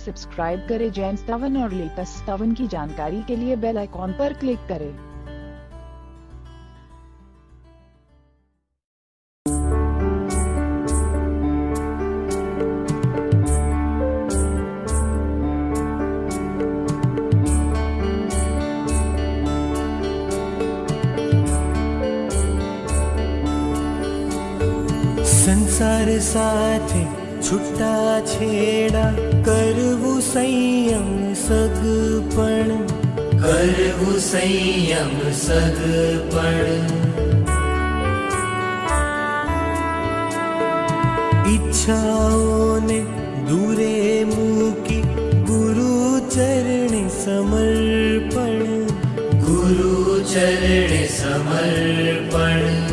Subscribe करें जैन स्थावन और latest स्थावन की जानकारी के लिए बेल आइकॉन पर क्लिक करें। संसार साथे छुट्टा छेड़ा करवू संयम सगपण, करवू संयम सगपण। इच्छाओं ने दूरे मूकी गुरु चरणे समर्पण, गुरु चरणे समर्पण।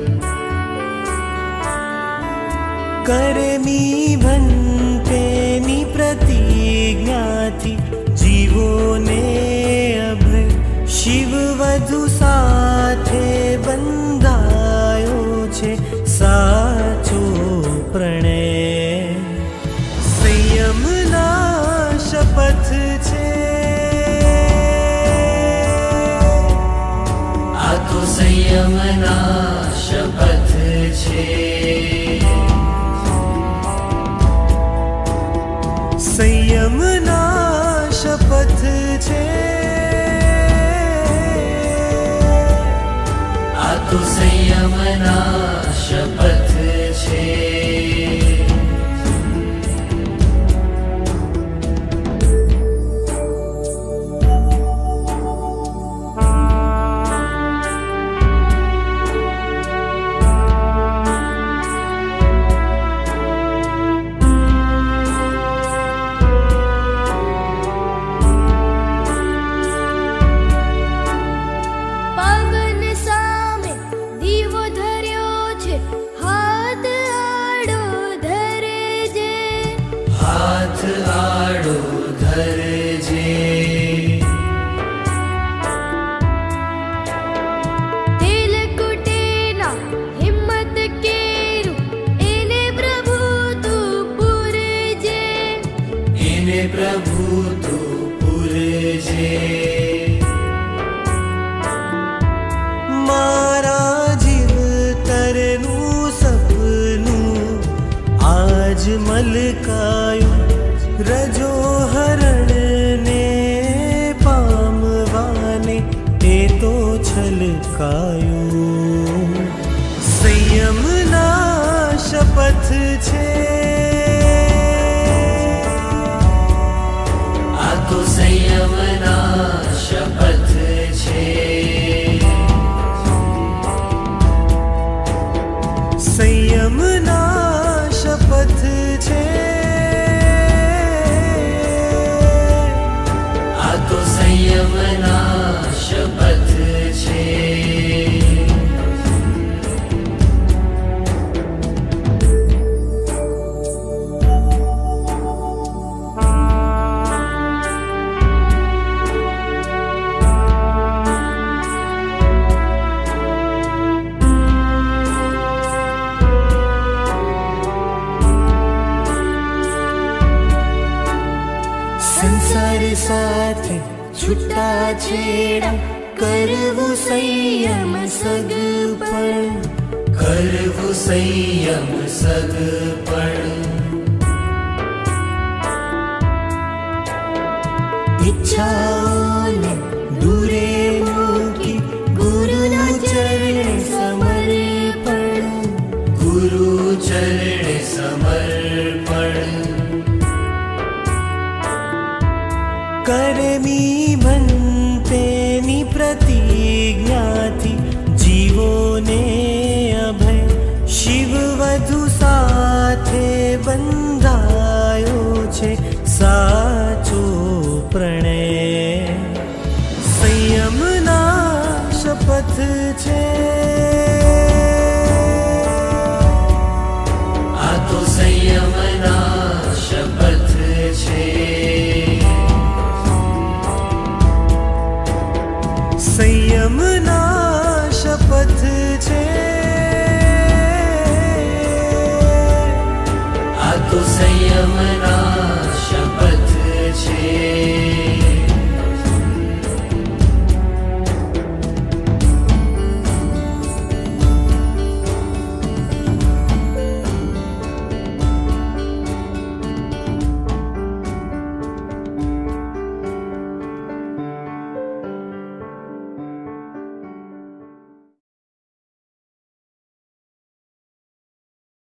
करमी भन्तेनी प्रतिज्ञा थी जीवो ने अभय शिव वधु साथे बंधायो छे साचो प्रणय। संयम ना शपथ छे आ तो संयम ना शपथ छे। संयम ना शपथ छे आ तो संयम ना शपथ छे। प्रभु तू पुरजे मारा जीव तरनू सपनू आज मलकायो रजो हरण ने पामवाने ते तो छलकायो। संयम ना शपथ छे तो संयम ना शपथ छे। संयम ना शपथ छे आ तो संयम ना शपथ छे। संसार साथे छुट्टा छेड़ा करवू संयम सगपण, करवू संयम सगपण। इच्छाओं ने दूरे मूकी गुरु चरण समर्पण, गुरु चरण समर्पण। करमी भन्तेनी प्रतिज्ञा थी जीवो ने अभय शिव वधु साथे बंधायो छे साचो प्रणय। संयम ना शपथ छे आ तो संयम ना शपथ छे। संयम ना शपथ छे आ तो संयम ना